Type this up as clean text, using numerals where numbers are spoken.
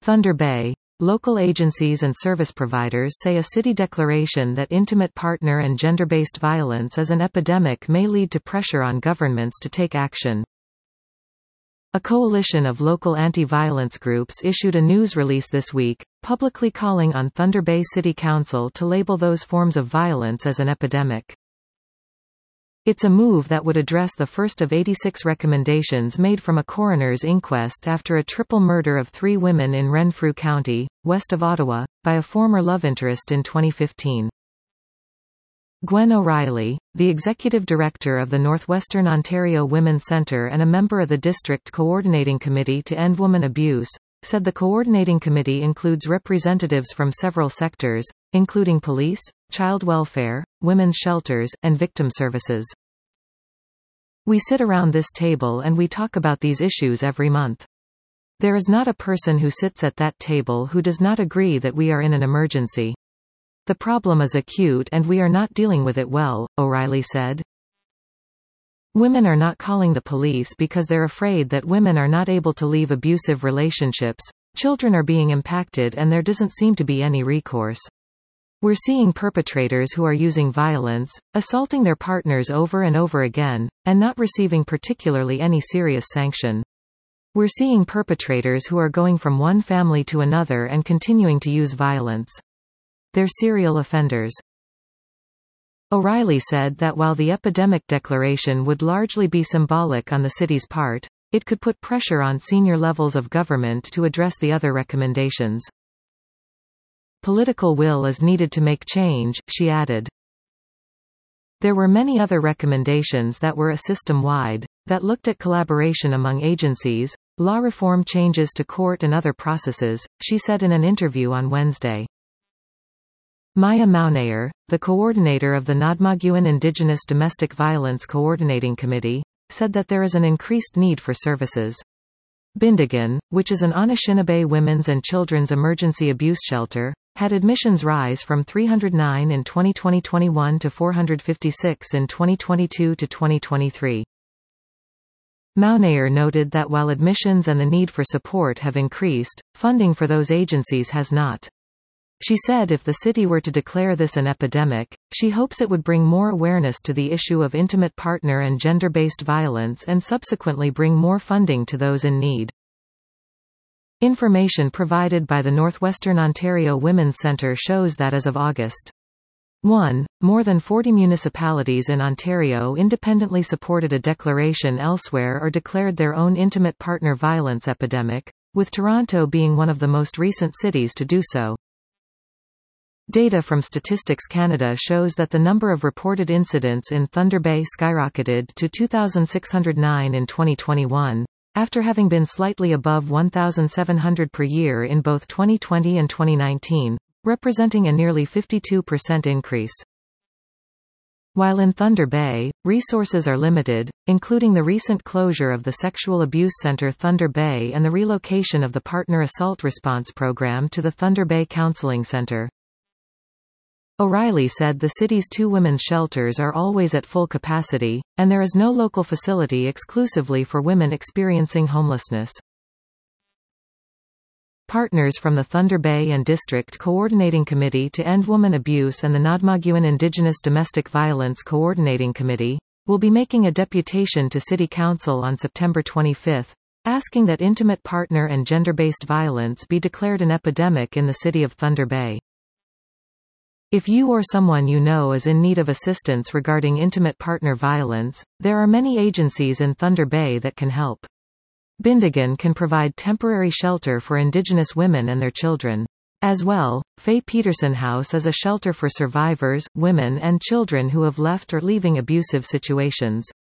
Thunder Bay. Local agencies and service providers say a city declaration that intimate partner and gender-based violence is an epidemic may lead to pressure on governments to take action. A coalition of local anti-violence groups issued a news release this week, publicly calling on Thunder Bay City Council to label those forms of violence as an epidemic. It's a move that would address the first of 86 recommendations made from a coroner's inquest after a triple murder of 3 women in Renfrew County, west of Ottawa, by a former love interest in 2015. Gwen O'Reilly, the executive director of the Northwestern Ontario Women's Centre and a member of the District Coordinating Committee to End Woman Abuse, said the coordinating committee includes representatives from several sectors, including police, child welfare, women's shelters, and victim services. We sit around this table and we talk about these issues every month. There is not a person who sits at that table who does not agree that we are in an emergency. The problem is acute and we are not dealing with it well, O'Reilly said. Women are not calling the police because they're afraid that women are not able to leave abusive relationships, children are being impacted and there doesn't seem to be any recourse. We're seeing perpetrators who are using violence, assaulting their partners over and over again, and not receiving particularly any serious sanction. We're seeing perpetrators who are going from one family to another and continuing to use violence. They're serial offenders. O'Reilly said that while the epidemic declaration would largely be symbolic on the city's part, it could put pressure on senior levels of government to address the other recommendations. Political will is needed to make change, she added. There were many other recommendations that were system-wide, that looked at collaboration among agencies, law reform changes to court and other processes, she said in an interview on Wednesday. Maya Maunayer, the coordinator of the Nodmaguan Indigenous Domestic Violence Coordinating Committee, said that there is an increased need for services. Bindigan, which is an Anishinaabe women's and children's emergency abuse shelter, had admissions rise from 309 in 2020-21 to 456 in 2022-2023. Maunayer noted that while admissions and the need for support have increased, funding for those agencies has not. She said if the city were to declare this an epidemic, she hopes it would bring more awareness to the issue of intimate partner and gender-based violence and subsequently bring more funding to those in need. Information provided by the Northwestern Ontario Women's Centre shows that as of August 1, more than 40 municipalities in Ontario independently supported a declaration elsewhere or declared their own intimate partner violence epidemic, with Toronto being one of the most recent cities to do so. Data from Statistics Canada shows that the number of reported incidents in Thunder Bay skyrocketed to 2,609 in 2021, after having been slightly above 1,700 per year in both 2020 and 2019, representing a nearly 52% increase. While in Thunder Bay, resources are limited, including the recent closure of the Sexual Abuse Centre Thunder Bay and the relocation of the Partner Assault Response Program to the Thunder Bay Counseling Centre. O'Reilly said the city's 2 women's shelters are always at full capacity, and there is no local facility exclusively for women experiencing homelessness. Partners from the Thunder Bay and District Coordinating Committee to End Woman Abuse and the Nodmaguan Indigenous Domestic Violence Coordinating Committee will be making a deputation to City Council on September 25, asking that intimate partner and gender-based violence be declared an epidemic in the city of Thunder Bay. If you or someone you know is in need of assistance regarding intimate partner violence, there are many agencies in Thunder Bay that can help. Bindigan can provide temporary shelter for Indigenous women and their children. As well, Faye Peterson House is a shelter for survivors, women and children who have left or leaving abusive situations.